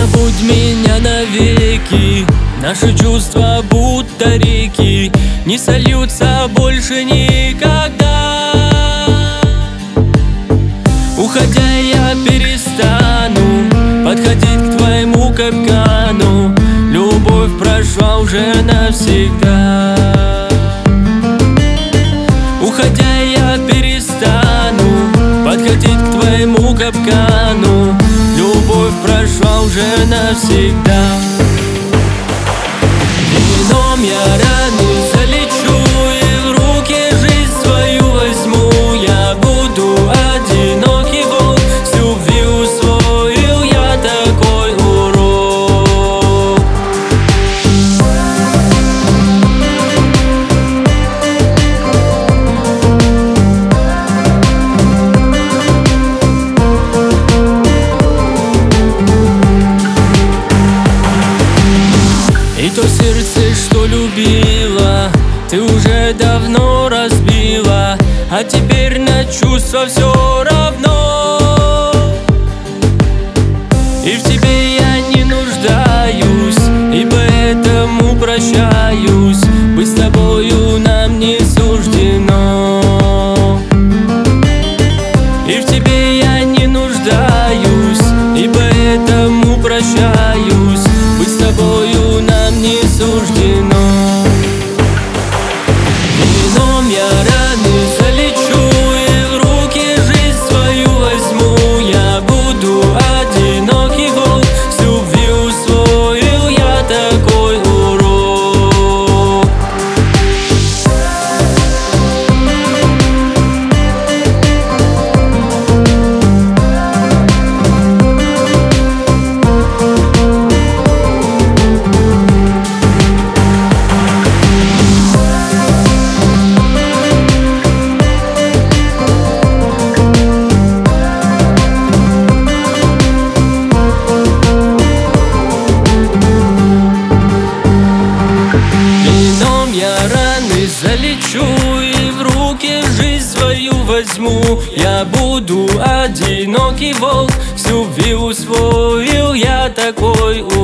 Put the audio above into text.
забудь меня навеки. Наши чувства будто реки, не сольются больше никогда. Уходя, я перестану подходить к твоему капкану. Любовь прошла уже навсегда. Уходя, я перестану подходить к твоему капкану. Любовь прошла уже навсегда. Вином я раны залечу и в руки жизнь свою возьму. Я буду одинокий волк, с любви усвоил я такой урок. И то сердце, что любила, ты уже давно разбила, а теперь на чувства все равно. И в тебе я не нуждаюсь, и поэтому прощаюсь. Быть с тобою нам не суждено. И в тебе я не нуждаюсь, и поэтому прощаюсь. Быть с тобою нам не суждено. Вином я раны залечу и в руки жизнь свою возьму. Я буду одинокий волк, с любви усвоил я такой урок. Я раны залечу и в руки жизнь свою возьму. Я буду одинокий волк, с любви усвоил я такой урок.